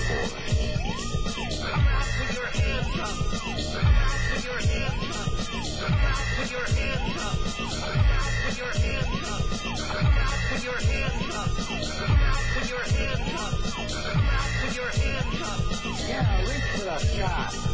Come out with your hands up. Come out with your hands up. Come out with your hands up. Come out with your hands up. Come out with your hands up. Come out with your hands up. Come out with your hands up. Yeah, reach for the sky.